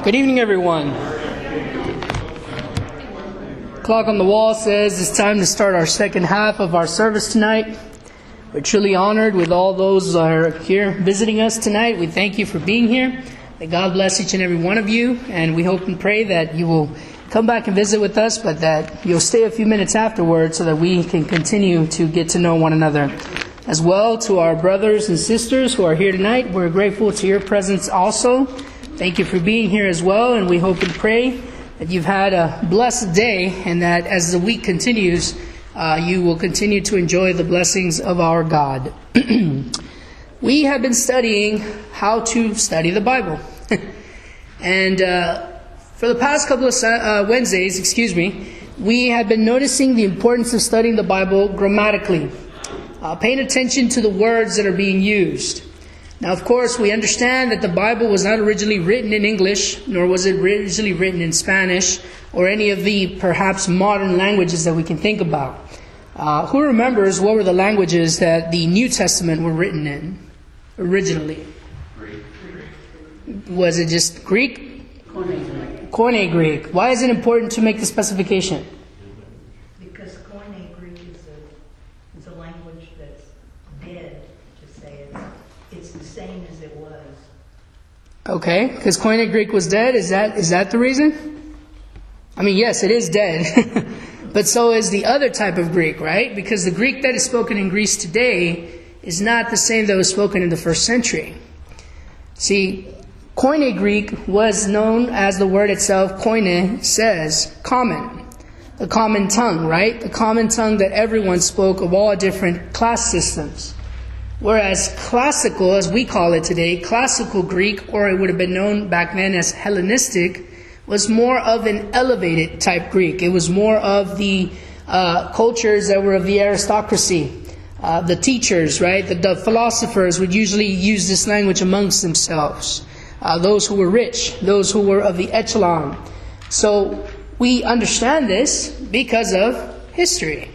Good evening, everyone. Clock on the wall says it's time to start our second half of our service tonight. We're truly honored with all those that are here visiting us tonight. We thank you for being here. May God bless each and every one of you, and we hope and pray that you will come back and visit with us, but that you'll stay a few minutes afterwards so that we can continue to get to know one another. As well, to our brothers and sisters who are here tonight, we're grateful to your presence also. Thank you for being here as well, and we hope and pray that you've had a blessed day and that as the week continues, you will continue to enjoy the blessings of our God. We have been studying how to study the Bible. And for the past couple of Wednesdays, we have been noticing the importance of studying the Bible grammatically, paying attention to the words that are being used. Now, of course, we understand that the Bible was not originally written in English, nor was it originally written in Spanish, or any of the perhaps modern languages that we can think about. Who remembers what were the languages that the New Testament were written in originally? Greek. Was it just Greek? Koine Greek. Why is it important to make the specification? Because Koine Greek is a language that's dead, to say it's the same as it was. Okay, because Koine Greek was dead. Is that the reason? I mean, yes, it is dead. But so is the other type of Greek, right? Because the Greek that is spoken in Greece today is not the same that was spoken in the first century. See, Koine Greek was known as the word itself, koine, says common. The common tongue, right? The common tongue that everyone spoke of all different class systems. Whereas classical, as we call it today, classical Greek, or it would have been known back then as Hellenistic, was more of an elevated type Greek. It was more of the cultures that were of the aristocracy. The teachers, right? The philosophers would usually use this language amongst themselves. Those who were rich, those who were of the echelon. So we understand this because of history.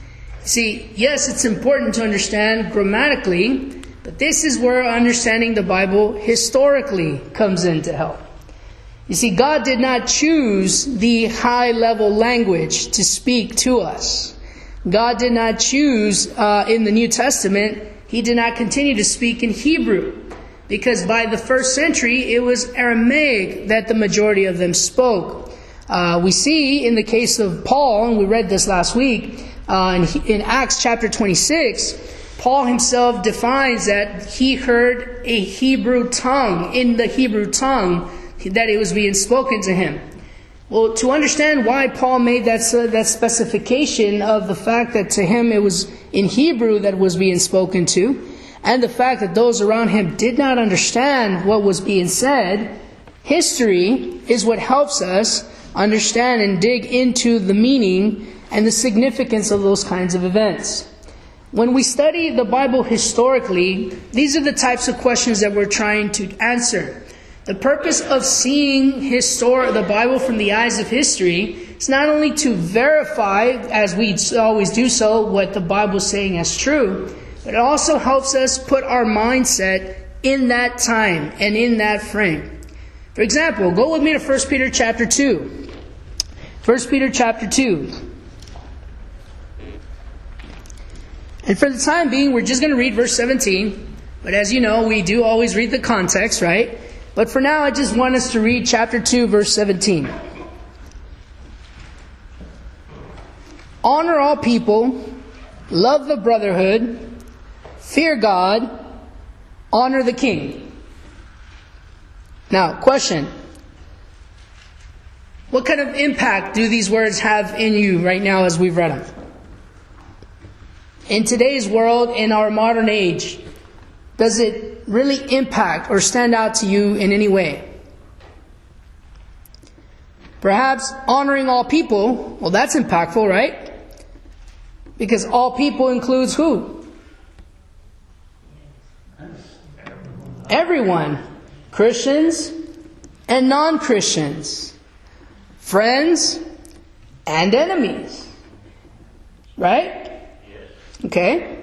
See, yes, it's important to understand grammatically, but this is where understanding the Bible historically comes in to help. You see, God did not choose the high-level language to speak to us. God did not choose in the New Testament, He did not continue to speak in Hebrew. Because by the first century, it was Aramaic that the majority of them spoke. We see in the case of Paul, and we read this last week, in Acts chapter 26, Paul himself defines that he heard a Hebrew tongue, in the Hebrew tongue, that it was being spoken to him. Well, to understand why Paul made that specification of the fact that to him it was in Hebrew that it was being spoken to, and the fact that those around him did not understand what was being said, history is what helps us understand and dig into the meaning and the significance of those kinds of events. When we study the Bible historically, these are the types of questions that we're trying to answer. The purpose of seeing the Bible from the eyes of history is not only to verify, as we always do so, what the Bible is saying as true, but it also helps us put our mindset in that time and in that frame. For example, go with me to 1 Peter chapter 2. 1 Peter chapter 2. And for the time being, we're just going to read verse 17. But as you know, we do always read the context, right? But for now, I just want us to read chapter 2, verse 17. Honor all people, love the brotherhood, fear God, honor the king. Now, question. What kind of impact do these words have in you right now as we've read them? In today's world, in our modern age, does it really impact or stand out to you in any way? Perhaps honoring all people, well, that's impactful, right? Because all people includes who? Everyone. Christians and non-Christians. Friends and enemies. Right? Okay.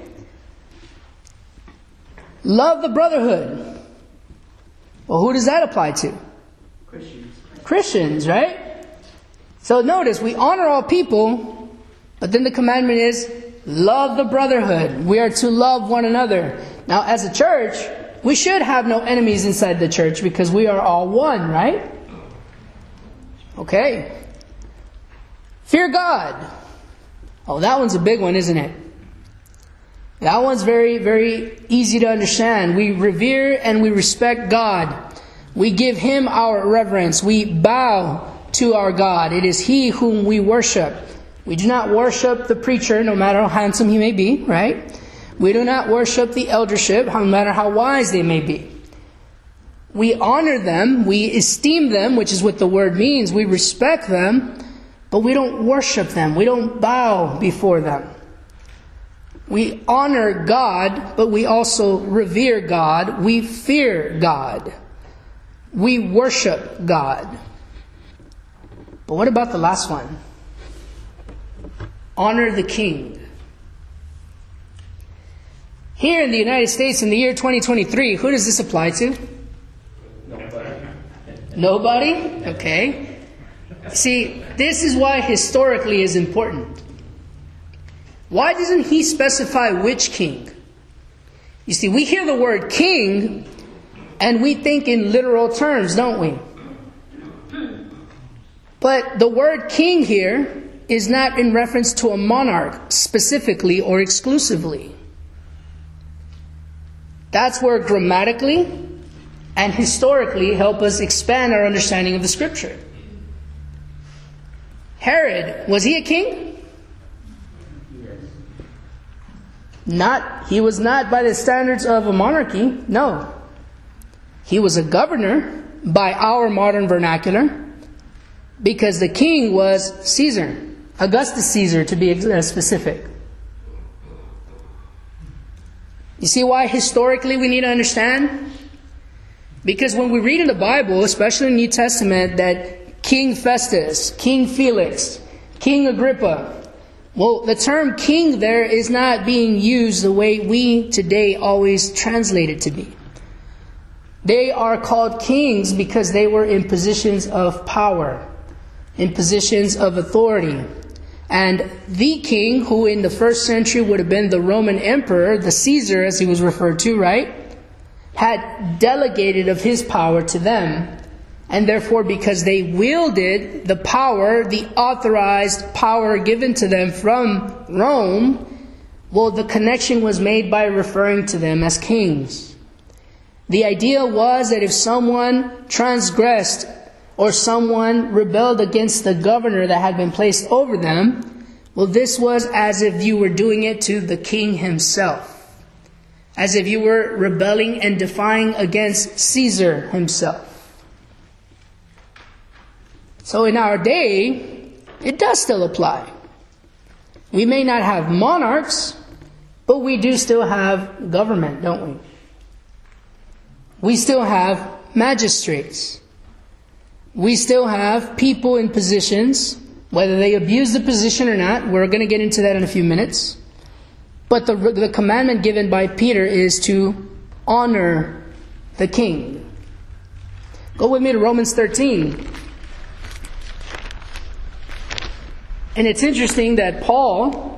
Love the brotherhood. Well, who does that apply to? Christians. Christians, right? So notice, we honor all people, but then the commandment is, love the brotherhood. We are to love one another. Now, as a church, we should have no enemies inside the church because we are all one, right? Okay. Fear God. Oh, that one's a big one, isn't it? That one's very, very easy to understand. We revere and we respect God. We give Him our reverence. We bow to our God. It is He whom we worship. We do not worship the preacher, no matter how handsome he may be, right? We do not worship the eldership, no matter how wise they may be. We honor them, we esteem them, which is what the word means. We respect them, but we don't worship them. We don't bow before them. We honor God, but we also revere God. We fear God. We worship God. But what about the last one? Honor the king. Here in the United States in the year 2023, who does this apply to? Nobody? Okay. See, this is why historically is important. Why doesn't he specify which king? You see, we hear the word king and we think in literal terms, don't we? But the word king here is not in reference to a monarch specifically or exclusively. That's where grammatically and historically help us expand our understanding of the Scripture. Herod, was he a king? He was not by the standards of a monarchy, no. He was a governor by our modern vernacular because the king was Caesar. Augustus Caesar, to be specific. You see why historically we need to understand? Because when we read in the Bible, especially in the New Testament, that King Festus, King Felix, King Agrippa, well, the term king there is not being used the way we today always translate it to be. They are called kings because they were in positions of power, in positions of authority. And the king, who in the first century would have been the Roman emperor, the Caesar as he was referred to, right, had delegated of his power to them. And therefore, because they wielded the power, the authorized power given to them from Rome, well, the connection was made by referring to them as kings. The idea was that if someone transgressed or someone rebelled against the governor that had been placed over them, well, this was as if you were doing it to the king himself. As if you were rebelling and defying against Caesar himself. So in our day, it does still apply. We may not have monarchs, but we do still have government, don't we? We still have magistrates. We still have people in positions, whether they abuse the position or not. We're going to get into that in a few minutes. But the commandment given by Peter is to honor the king. Go with me to Romans 13. And it's interesting that Paul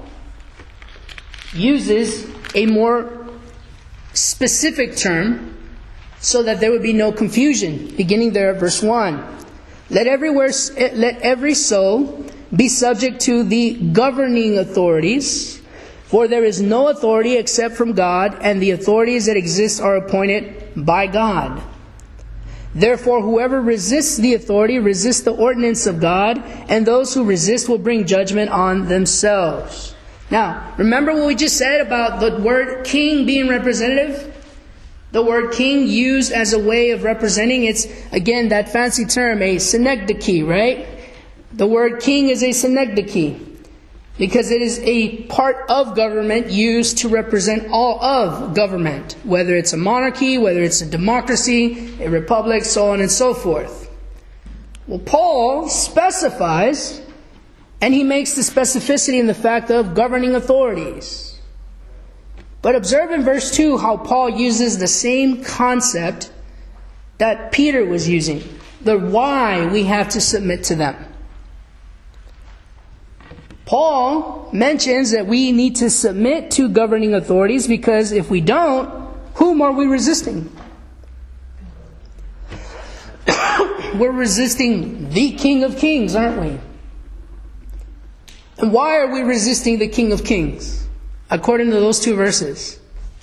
uses a more specific term so that there would be no confusion. Beginning there at verse 1. Let every soul be subject to the governing authorities, for there is no authority except from God, and the authorities that exist are appointed by God. Therefore, whoever resists the authority resists the ordinance of God, and those who resist will bring judgment on themselves. Now, remember what we just said about the word king being representative? The word king used as a way of representing, it's, again, that fancy term, a synecdoche, right? The word king is a synecdoche because it is a part of government used to represent all of government, whether it's a monarchy, whether it's a democracy, a republic, so on and so forth. Well, Paul specifies, and he makes the specificity in the fact of governing authorities. But observe in verse 2 how Paul uses the same concept that Peter was using. the why we have to submit to them. Paul mentions that we need to submit to governing authorities because if we don't, whom are we resisting? We're resisting the King of Kings, aren't we? And why are we resisting the King of Kings? According to those two verses.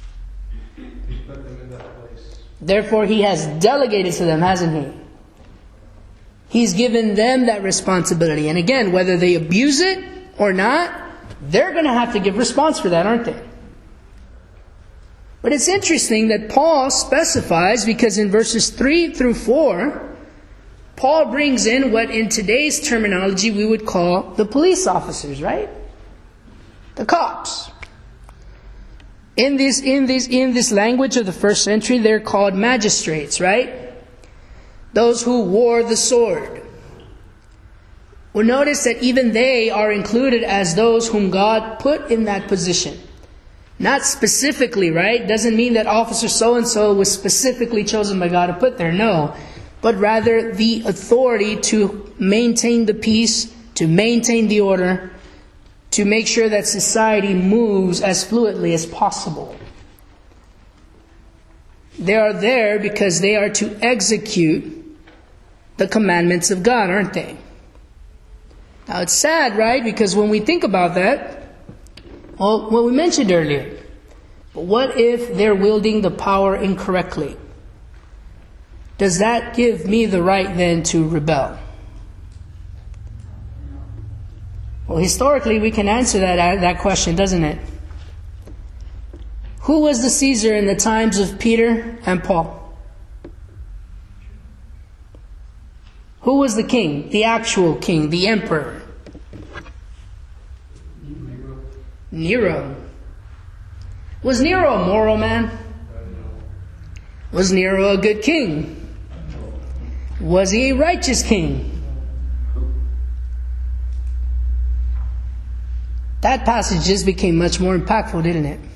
Therefore, He has delegated to them, hasn't He? He's given them that responsibility. And again, whether they abuse it or not, they're going to have to give response for that, aren't they? But it's interesting that Paul specifies, because in verses 3 through 4, Paul brings in what in today's terminology we would call the police officers, right? The cops. In this language of the first century, they're called magistrates, right? Those who wore the sword. Well, notice that even they are included as those whom God put in that position. Not specifically, right? Doesn't mean that officer so-and-so was specifically chosen by God to put there. No. But rather the authority to maintain the peace, to maintain the order, to make sure that society moves as fluidly as possible. They are there because they are to execute the commandments of God, aren't they? Now it's sad, right? Because when we think about that, well, what we mentioned earlier, but what if they're wielding the power incorrectly? Does that give me the right then to rebel? Well, historically, we can answer that question, doesn't it? Who was the Caesar in the times of Peter and Paul? Who was the king? The actual king, the emperor? Nero. Was Nero a moral man? Was Nero a good king? Was he a righteous king? That passage just became much more impactful, didn't it?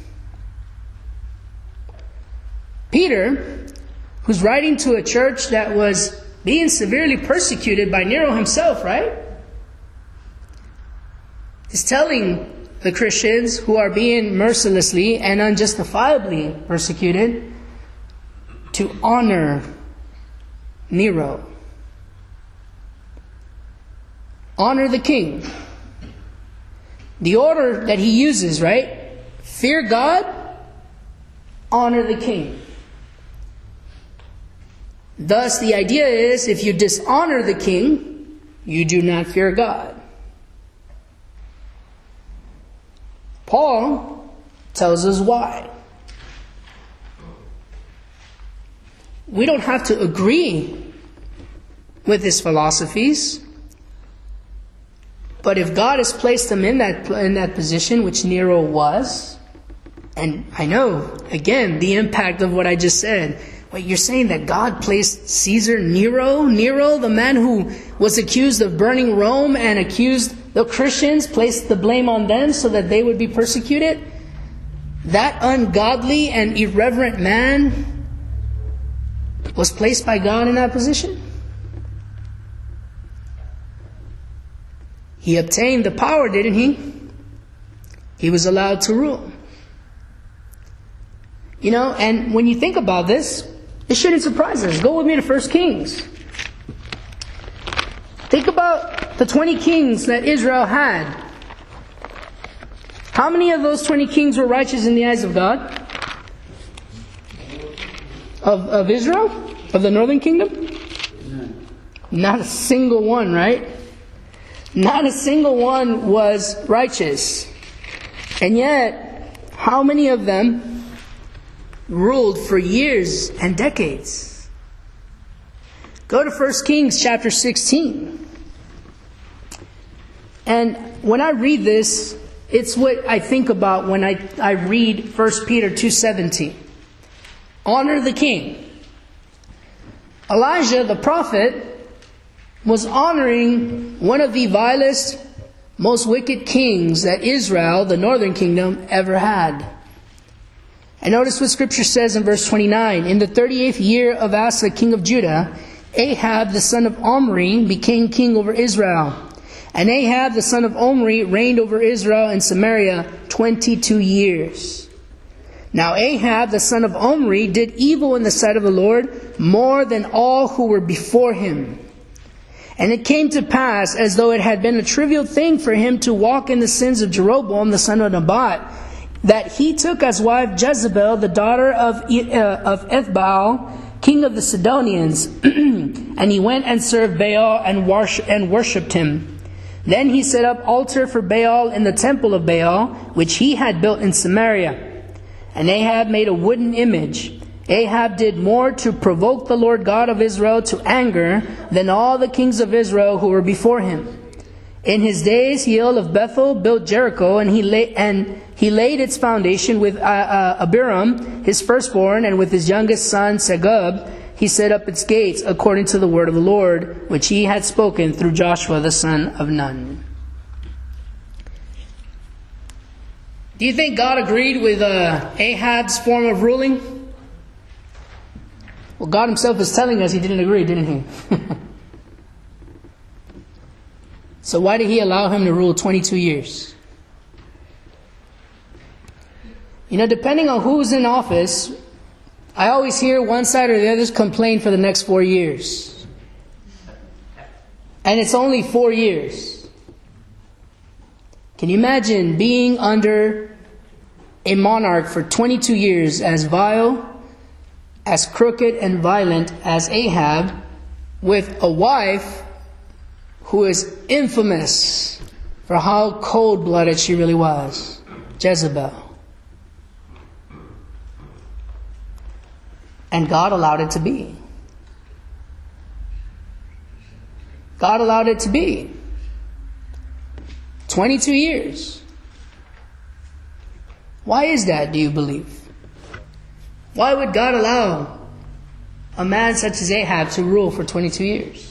Peter, who's writing to a church that was being severely persecuted by Nero himself, right? He's telling the Christians who are being mercilessly and unjustifiably persecuted to honor Nero. Honor the king. The order that he uses, right? Fear God, honor the king. Thus, the idea is, if you dishonor the king, you do not fear God. Paul tells us why. We don't have to agree with his philosophies, but if God has placed him in that position, which Nero was, and I know, again, the impact of what I just said. Wait, you're saying that God placed Caesar, Nero, the man who was accused of burning Rome and accused the Christians, placed the blame on them so that they would be persecuted? That ungodly and irreverent man was placed by God in that position? He obtained the power, didn't he? He was allowed to rule. You know, and when you think about this, it shouldn't surprise us. Go with me to 1 Kings. Think about the 20 kings that Israel had. How many of those 20 kings were righteous in the eyes of God? Of Israel? Of the northern kingdom? Not a single one, right? Not a single one was righteous. And yet, how many of them ruled for years and decades? Go to 1 Kings chapter 16. And when I read this, it's what I think about when I read 1 Peter 2:17. Honor the king. Elijah, the prophet, was honoring one of the vilest, most wicked kings that Israel, the northern kingdom, ever had. And notice what Scripture says in verse 29. In the 38th year of Asa, king of Judah, Ahab the son of Omri became king over Israel. And Ahab the son of Omri reigned over Israel and Samaria 22 years. Now Ahab the son of Omri did evil in the sight of the Lord more than all who were before him. And it came to pass, as though it had been a trivial thing for him to walk in the sins of Jeroboam the son of Nebat, that he took as wife Jezebel, the daughter of Ethbaal, king of the Sidonians, and he went and served Baal and worshipped him. Then he set up altar for Baal in the temple of Baal, which he had built in Samaria. And Ahab made a wooden image. Ahab did more to provoke the Lord God of Israel to anger than all the kings of Israel who were before him. In his days, Hiel of Bethel built Jericho, and he laid its foundation with Abiram, his firstborn, and with his youngest son, Segub, he set up its gates according to the word of the Lord, which he had spoken through Joshua the son of Nun. Do you think God agreed with Ahab's form of ruling? Well, God himself is telling us he didn't agree, didn't he? So why did he allow him to rule 22 years? You know, depending on who's in office, I always hear one side or the other complain for the next 4 years. And it's only 4 years. Can you imagine being under a monarch for 22 years as vile, as crooked and violent as Ahab, with a wife who is infamous for how cold-blooded she really was, Jezebel. And God allowed it to be. God allowed it to be. 22 years. Why is that, do you believe? Why would God allow a man such as Ahab to rule for 22 years?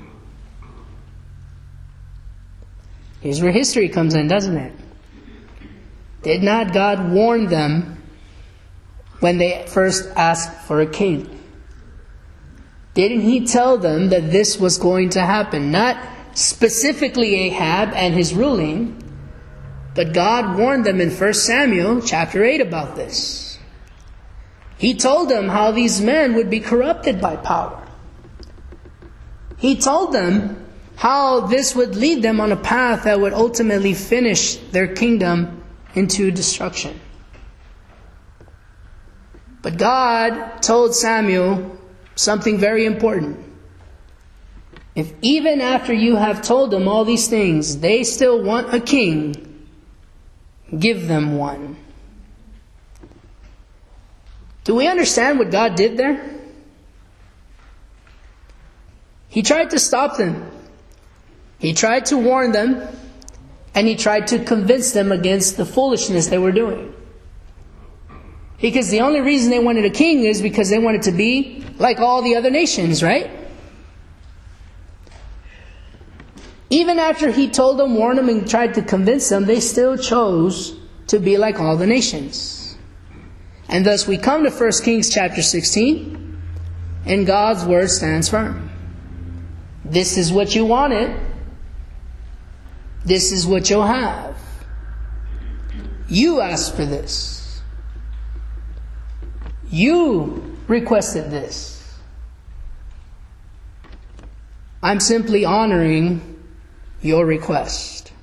Here's where history comes in, doesn't it? Did not God warn them when they first asked for a king? Didn't he tell them that this was going to happen? Not specifically Ahab and his ruling, but God warned them in 1 Samuel chapter 8 about this. He told them how these men would be corrupted by power. He told them how this would lead them on a path that would ultimately finish their kingdom into destruction. But God told Samuel something very important. If even after you have told them all these things, they still want a king, give them one. Do we understand what God did there? He tried to stop them. He tried to warn them, and he tried to convince them against the foolishness they were doing. Because the only reason they wanted a king is because they wanted to be like all the other nations, right? Even after he told them, warned them, and tried to convince them, they still chose to be like all the nations. And thus we come to 1 Kings chapter 16, and God's word stands firm. This is what you wanted. This is what you'll have. You asked for this. You requested this. I'm simply honoring your request.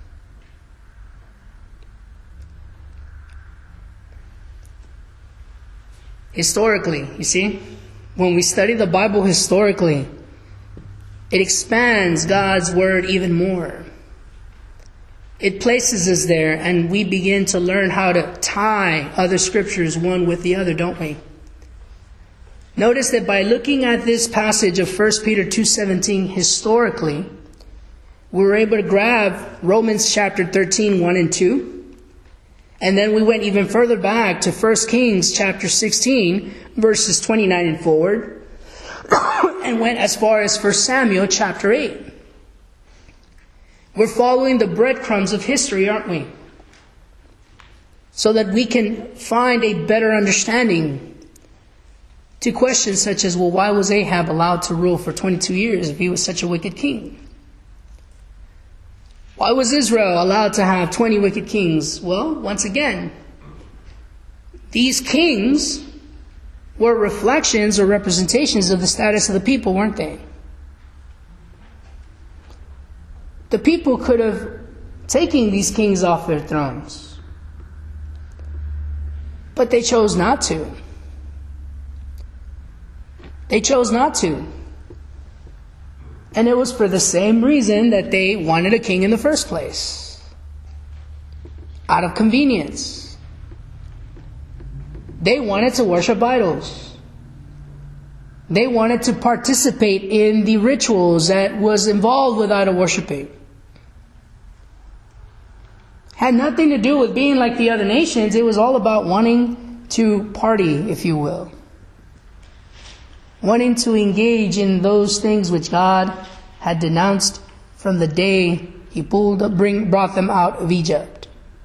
Historically, you see, when we study the Bible historically, it expands God's word even more. It places us there, and we begin to learn how to tie other scriptures one with the other, don't we? Notice that by looking at this passage of 1 Peter 2:17 historically, we were able to grab Romans chapter 13, 1 and 2. And then we went even further back to 1 Kings chapter 16, verses 29 and forward, and went as far as 1 Samuel chapter 8. We're following the breadcrumbs of history, aren't we? So that we can find a better understanding to questions such as, well, why was Ahab allowed to rule for 22 years if he was such a wicked king? Why was Israel allowed to have 20 wicked kings? Well, once again, these kings were reflections or representations of the status of the people, weren't they? The people could have taken these kings off their thrones, but they chose not to. They chose not to. And it was for the same reason that they wanted a king in the first place. Out of convenience. They wanted to worship idols. They wanted to participate in the rituals that was involved with idol worshiping. Had nothing to do with being like the other nations. It was all about wanting to party, if you will. Wanting to engage in those things which God had denounced from the day He brought them out of Egypt.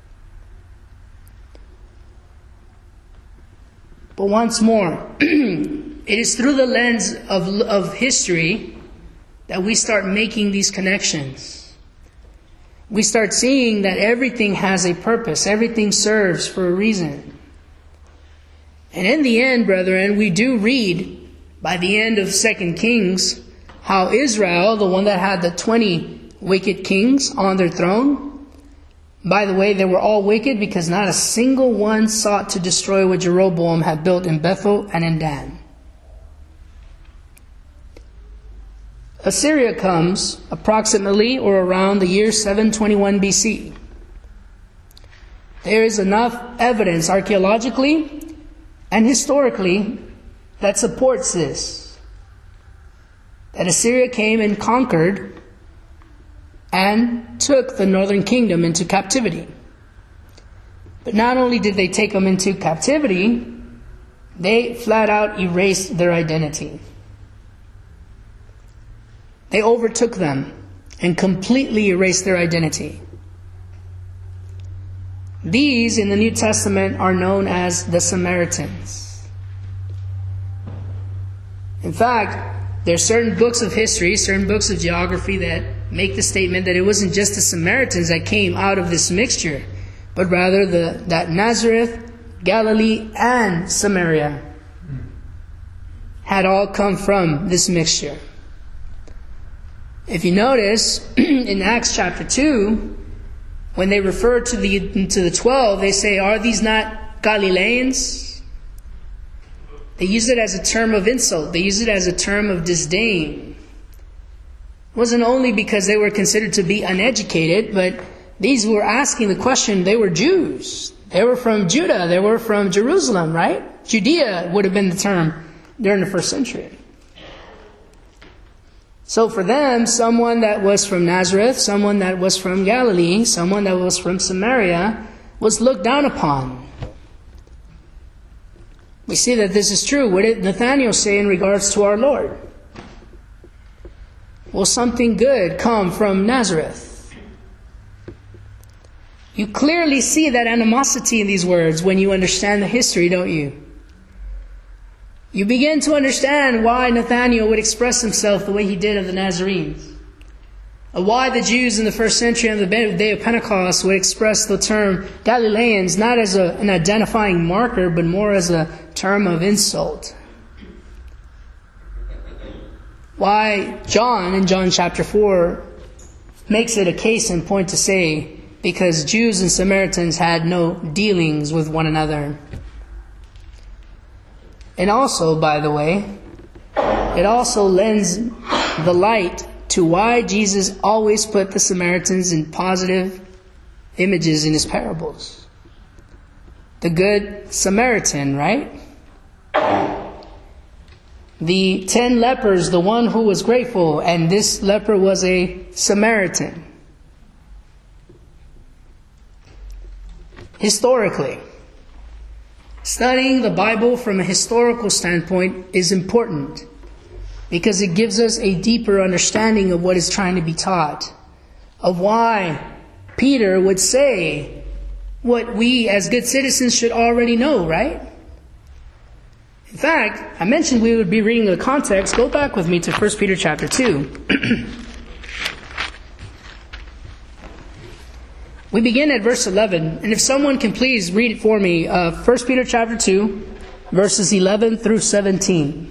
But once more, it is through the lens of history that we start making these connections. We start seeing that everything has a purpose. Everything serves for a reason. And in the end, brethren, we do read by the end of 2 Kings how Israel, the one that had the 20 wicked kings on their throne, by the way, they were all wicked because not a single one sought to destroy what Jeroboam had built in Bethel and in Dan. Assyria comes approximately or around the year 721 BC. There is enough evidence archaeologically and historically that supports this. That Assyria came and conquered and took the northern kingdom into captivity. But not only did they take them into captivity, they flat out erased their identity. They overtook them and completely erased their identity. These in the New Testament are known as the Samaritans. In fact, there are certain books of history, certain books of geography that make the statement that it wasn't just the Samaritans that came out of this mixture, but rather that Nazareth, Galilee, and Samaria had all come from this mixture. If you notice, in Acts chapter 2, when they refer to the 12, they say, are these not Galileans? They use it as a term of insult. They use it as a term of disdain. It wasn't only because they were considered to be uneducated, but these were asking the question, they were Jews. They were from Judah. They were from Jerusalem, right? Judea would have been the term during the first century. So for them, someone that was from Nazareth, someone that was from Galilee, someone that was from Samaria was looked down upon. We see that this is true. What did Nathanael say in regards to our Lord? Will something good come from Nazareth? You clearly see that animosity in these words when you understand the history, don't you? You begin to understand why Nathanael would express himself the way he did of the Nazarenes. Why the Jews in the first century on the day of Pentecost would express the term Galileans not as an identifying marker, but more as a term of insult. Why John, in John chapter 4, makes it a case in point to say, because Jews and Samaritans had no dealings with one another. And also, by the way, it also lends the light to why Jesus always put the Samaritans in positive images in his parables. The good Samaritan, right? The 10 lepers, the one who was grateful, and this leper was a Samaritan. Historically, studying the Bible from a historical standpoint is important because it gives us a deeper understanding of what is trying to be taught, of why Peter would say what we as good citizens should already know, right? In fact, I mentioned we would be reading the context. Go back with me to 1 Peter chapter 2. We begin at verse 11, and if someone can please read it for me, 1 Peter chapter 2, verses 11 through 17.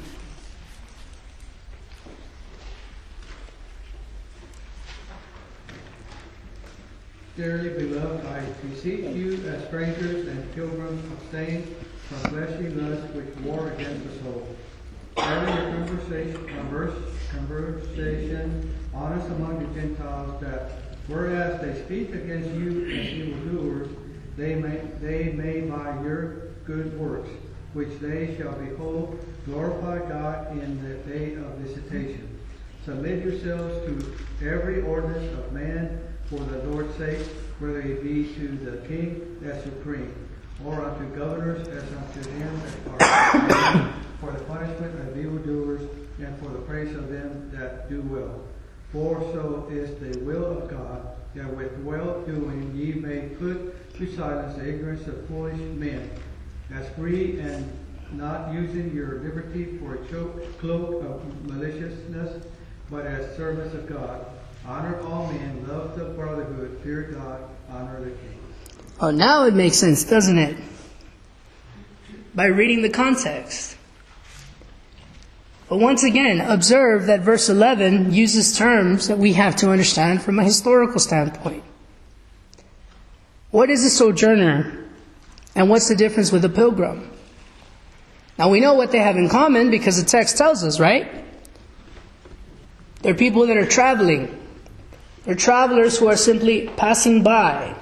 Dearly beloved, I beseech you as strangers and pilgrims abstain from fleshly lusts which war against the soul. Having your conversation honest among the Gentiles, that whereas they speak against you as evildoers, they may by your good works, which they shall behold, glorify God in the day of visitation. Submit yourselves to every ordinance of man for the Lord's sake, whether it be to the king as supreme, or unto governors as unto them that are for the punishment of evildoers and for the praise of them that do well. For so is the will of God, that with well-doing ye may put to silence the ignorance of foolish men, as free and not using your liberty for a cloak of maliciousness, but as servants of God. Honor all men, love the brotherhood, fear God, honor the king. Oh, now it makes sense, doesn't it? By reading the context. But once again, observe that verse 11 uses terms that we have to understand from a historical standpoint. What is a sojourner? And what's the difference with a pilgrim? Now we know what they have in common because the text tells us, right? They're people that are traveling. They're travelers who are simply passing by.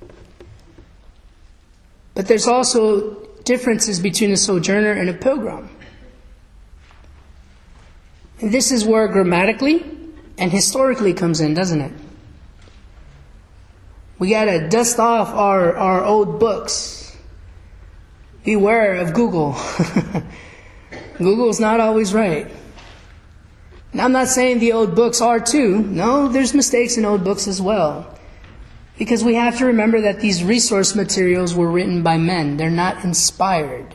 But there's also differences between a sojourner and a pilgrim. And this is where grammatically and historically comes in, doesn't it? We got to dust off our old books. Beware of Google. Google's not always right. And I'm not saying the old books are too. No, there's mistakes in old books as well. Because we have to remember that these resource materials were written by men. They're not inspired.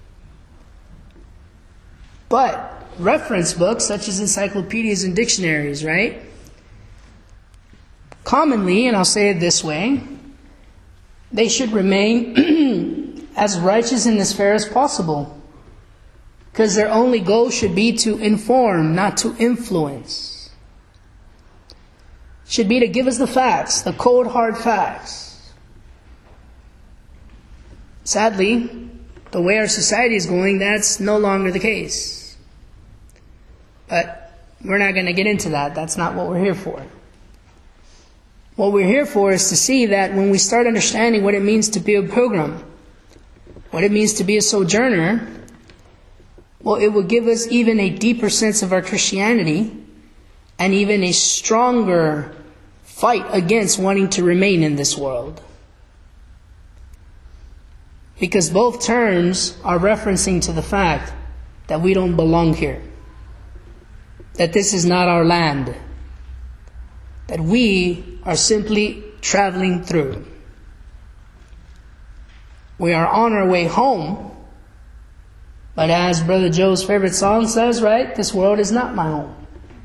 But reference books, such as encyclopedias and dictionaries, right? Commonly, and I'll say it this way, they should remain as righteous and as fair as possible. Because their only goal should be to inform, not to influence. Should be to give us the facts, the cold hard facts. Sadly, the way our society is going, that's no longer the case. But we're not going to get into that. That's not what we're here for. What we're here for is to see that when we start understanding what it means to be a pilgrim, what it means to be a sojourner, well, it will give us even a deeper sense of our Christianity and even a stronger fight against wanting to remain in this world. Because both terms are referencing to the fact that we don't belong here. That this is not our land. That we are simply traveling through. We are on our way home. But as Brother Joe's favorite song says, right? This world is not my home.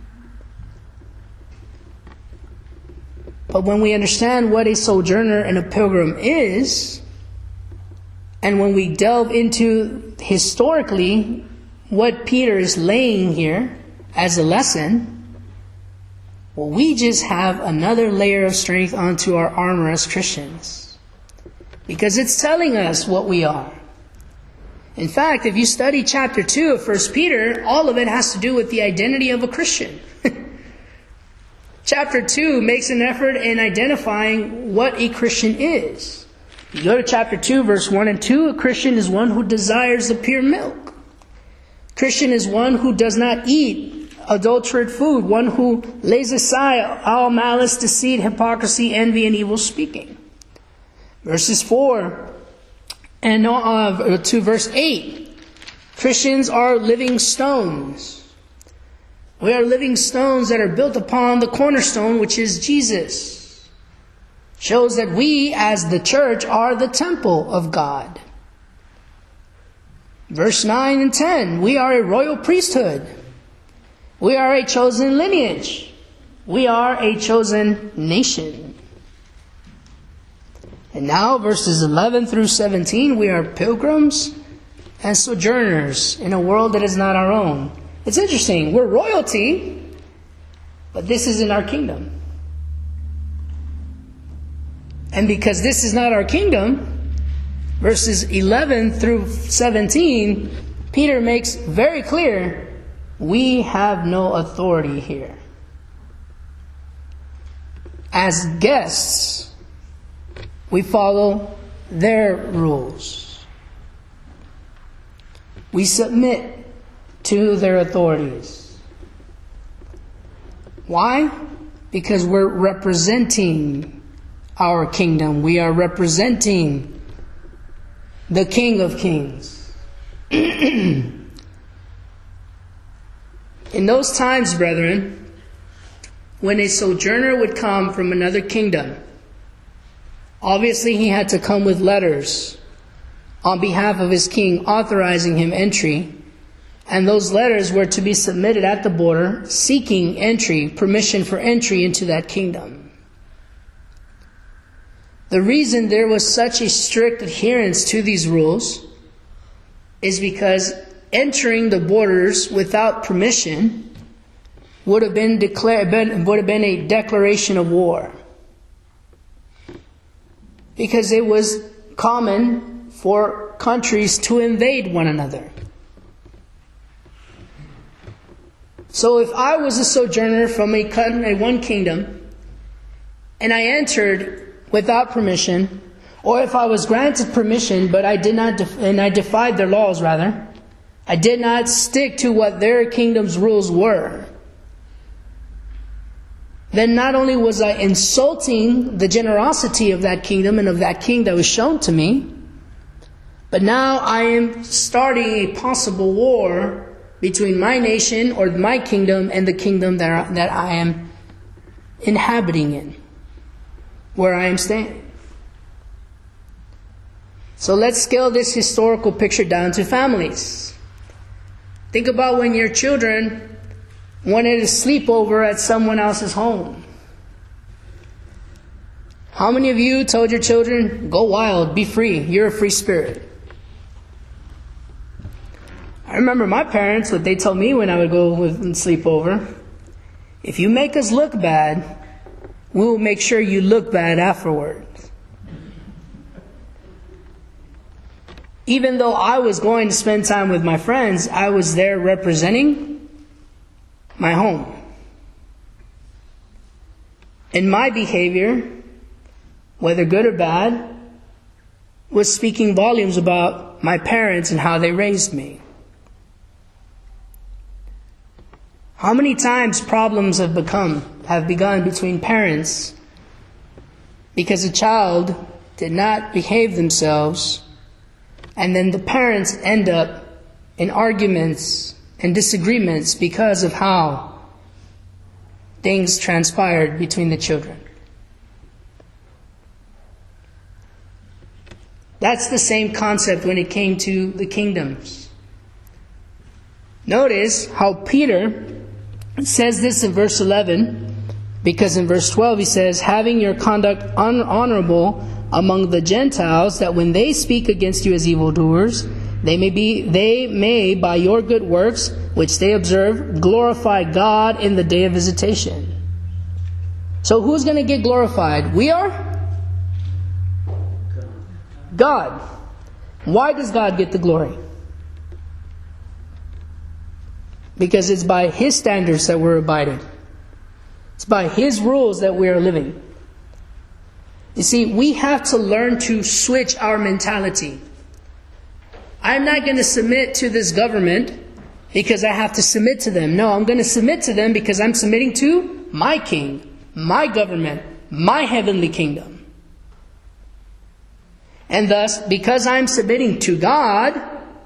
But when we understand what a sojourner and a pilgrim is, and when we delve into historically what Peter is laying here as a lesson, well, we just have another layer of strength onto our armor as Christians. Because it's telling us what we are. In fact, if you study chapter 2 of 1 Peter, all of it has to do with the identity of a Christian. Chapter 2 makes an effort in identifying what a Christian is. You go to chapter 2, verse 1 and 2, a Christian is one who desires the pure milk. Christian is one who does not eat adulterated food, one who lays aside all malice, deceit, hypocrisy, envy, and evil speaking. Verses 4 and to verse 8, Christians are living stones. We are living stones that are built upon the cornerstone, which is Jesus. Shows that we, as the church, are the temple of God. Verse 9 and 10, we are a royal priesthood. We are a chosen lineage. We are a chosen nation. And now, verses 11 through 17, we are pilgrims and sojourners in a world that is not our own. It's interesting. We're royalty, but this isn't our kingdom. And because this is not our kingdom, verses 11 through 17, Peter makes very clear, we have no authority here. As guests, we follow their rules. We submit to their authorities. Why? Because we're representing our kingdom. We are representing the King of Kings. In those times, brethren, when a sojourner would come from another kingdom, obviously he had to come with letters on behalf of his king authorizing him entry. And those letters were to be submitted at the border, seeking entry, permission for entry into that kingdom. The reason there was such a strict adherence to these rules is because entering the borders without permission would have been a declaration of war. Because it was common for countries to invade one another. So if I was a sojourner from a one kingdom and I entered without permission, or if I was granted permission but I did not I defied their laws rather, I did not stick to what their kingdom's rules were, then not only was I insulting the generosity of that kingdom and of that king that was shown to me, but now I am starting a possible war between my nation or my kingdom and the kingdom that I am inhabiting in, where I am staying. So let's scale this historical picture down to families. Think about when your children wanted to sleep over at someone else's home. How many of you told your children, go wild, be free, you're a free spirit? I remember my parents, what they told me when I would go and sleep over. If you make us look bad, we will make sure you look bad afterwards. Even though I was going to spend time with my friends, I was there representing my home. And my behavior, whether good or bad, was speaking volumes about my parents and how they raised me. How many times problems have begun between parents because a child did not behave themselves, and then the parents end up in arguments and disagreements because of how things transpired between the children. That's the same concept when it came to the kingdoms. Notice how Peter says this in verse 11, because in verse 12 he says, having your conduct honorable among the Gentiles, that when they speak against you as evildoers, they may by your good works, which they observe, glorify God in the day of visitation. So who's going to get glorified? We are? God. Why does God get the glory? Because it's by His standards that we're abiding. It's by His rules that we are living. You see, we have to learn to switch our mentality. I'm not going to submit to this government because I have to submit to them. No, I'm going to submit to them because I'm submitting to my king, my government, my heavenly kingdom. And thus, because I'm submitting to God,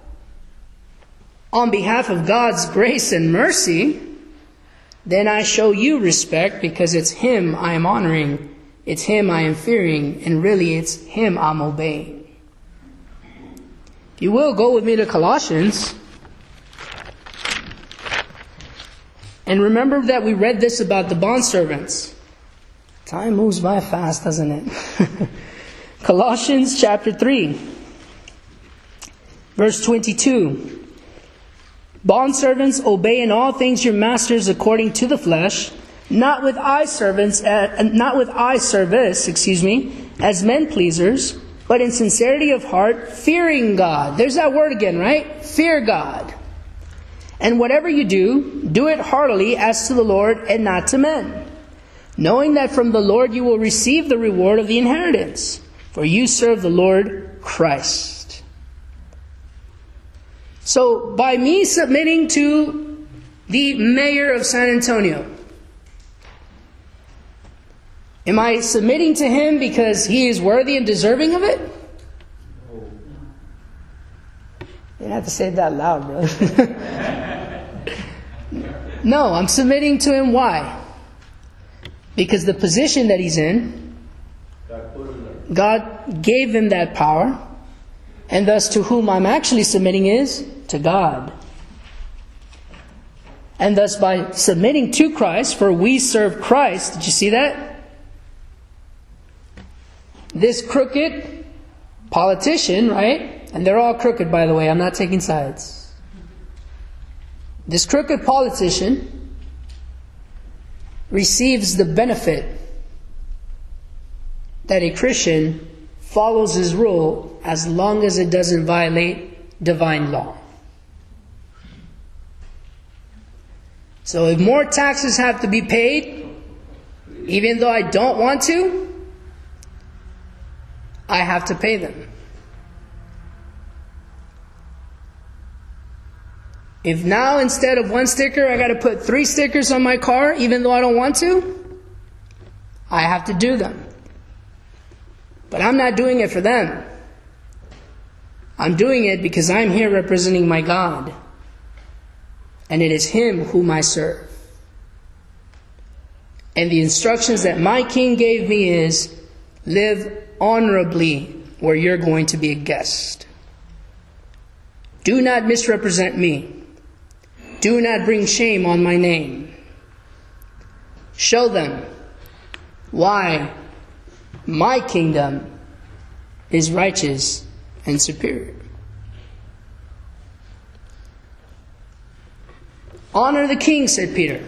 on behalf of God's grace and mercy, then I show you respect because it's Him I am honoring, it's Him I am fearing, and really it's Him I'm obeying. If you will, go with me to Colossians. And remember that we read this about the bondservants. Time moves by fast, doesn't it? Colossians chapter 3, verse 22. Bondservants, obey in all things your masters according to the flesh, not with eye service, as men pleasers, but in sincerity of heart, fearing God. There's that word again, right? Fear God. And whatever you do, do it heartily as to the Lord and not to men, knowing that from the Lord you will receive the reward of the inheritance, for you serve the Lord Christ. So, by me submitting to the mayor of San Antonio, am I submitting to him because he is worthy and deserving of it? You don't have to say it that loud, brother. No, I'm submitting to him. Why? Because the position that he's in, God gave him that power. And thus to whom I'm actually submitting is to God. And thus by submitting to Christ, for we serve Christ. Did you see that? This crooked politician, right? And they're all crooked, by the way. I'm not taking sides. This crooked politician receives the benefit that a Christian follows his rule as long as it doesn't violate divine law. So if more taxes have to be paid, even though I don't want to, I have to pay them. If now instead of 1 sticker, I got to put 3 stickers on my car, even though I don't want to, I have to do them. But I'm not doing it for them. I'm doing it because I'm here representing my God. And it is Him whom I serve. And the instructions that my King gave me is, live honorably where you're going to be a guest. Do not misrepresent me. Do not bring shame on my name. Show them why my kingdom is righteous and superior. Honor the king, said Peter.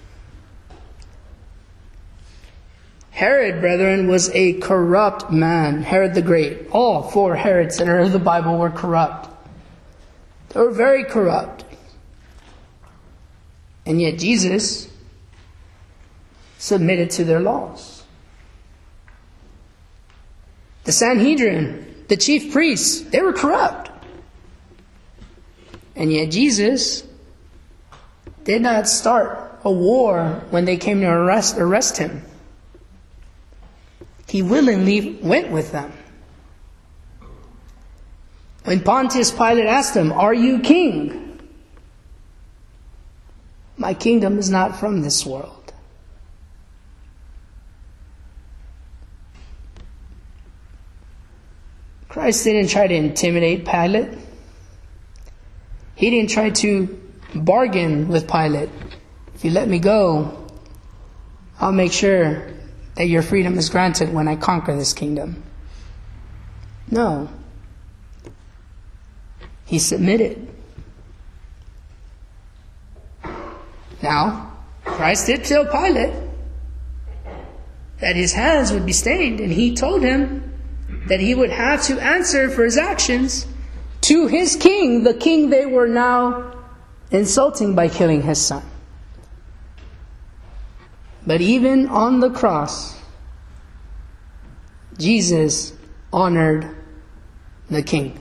Herod, brethren, was a corrupt man. Herod the Great. All 4 Herods that are in the Bible were corrupt. They were very corrupt. And yet Jesus submitted to their laws. The Sanhedrin, the chief priests, they were corrupt. And yet Jesus did not start a war when they came to arrest him. He willingly went with them. When Pontius Pilate asked him, "Are you king?" "My kingdom is not from this world." Christ didn't try to intimidate Pilate. He didn't try to bargain with Pilate. If you let me go, I'll make sure that your freedom is granted when I conquer this kingdom. No. He submitted. Now, Christ did tell Pilate that his hands would be stained, and he told him that he would have to answer for his actions to his king, the king they were now insulting by killing his son. But even on the cross, Jesus honored the king.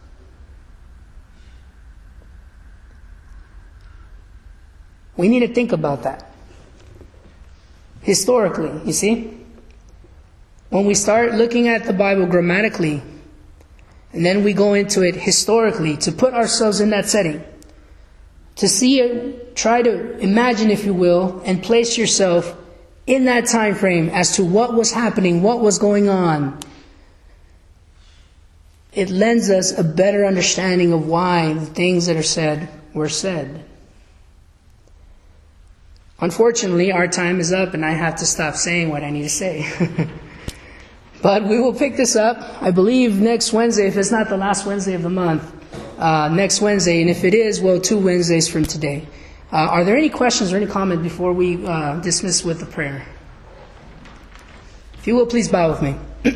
We need to think about that. Historically, you see? When we start looking at the Bible grammatically, and then we go into it historically, to put ourselves in that setting, to see it, try to imagine, if you will, and place yourself in that time frame as to what was happening, what was going on. it lends us a better understanding of why the things that are said were said. Unfortunately, our time is up and I have to stop saying what I need to say. But we will pick this up, I believe, next Wednesday, if it's not the last Wednesday of the month. Next Wednesday, and if it is, well, 2 Wednesdays from today. Are there any questions or any comment before we dismiss with the prayer? If you will, please bow with me.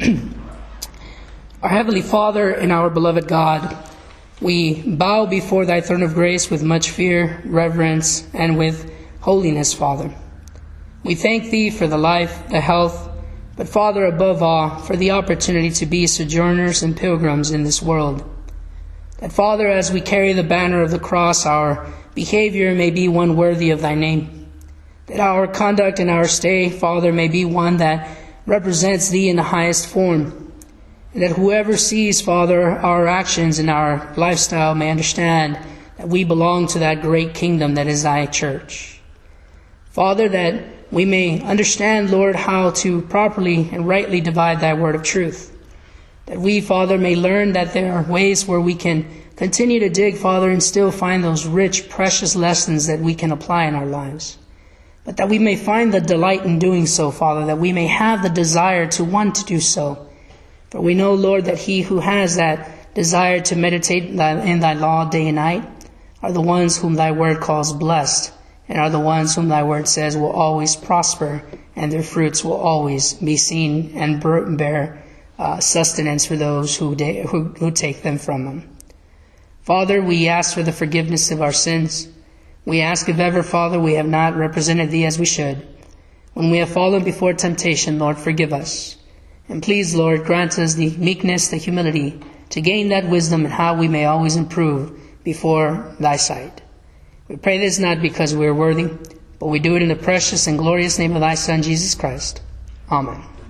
Our Heavenly Father and our beloved God, we bow before Thy throne of grace with much fear, reverence, and with holiness, Father. We thank Thee for the life, the health, but Father, above all, for the opportunity to be sojourners and pilgrims in this world. That, Father, as we carry the banner of the cross, our behavior may be one worthy of Thy name. That our conduct and our stay, Father, may be one that represents Thee in the highest form. And that whoever sees, Father, our actions and our lifestyle may understand that we belong to that great kingdom that is Thy church. Father, that we may understand, Lord, how to properly and rightly divide Thy word of truth. That we, Father, may learn that there are ways where we can continue to dig, Father, and still find those rich, precious lessons that we can apply in our lives. But that we may find the delight in doing so, Father, that we may have the desire to want to do so. For we know, Lord, that he who has that desire to meditate in Thy law day and night are the ones whom Thy word calls blessed, and are the ones whom Thy word says will always prosper, and their fruits will always be seen and bear sustenance for those who take them from them. Father, we ask for the forgiveness of our sins. We ask if ever, Father, we have not represented Thee as we should. When we have fallen before temptation, Lord, forgive us. And please, Lord, grant us the meekness, the humility, to gain that wisdom and how we may always improve before Thy sight. We pray this not because we are worthy, but we do it in the precious and glorious name of Thy Son, Jesus Christ. Amen.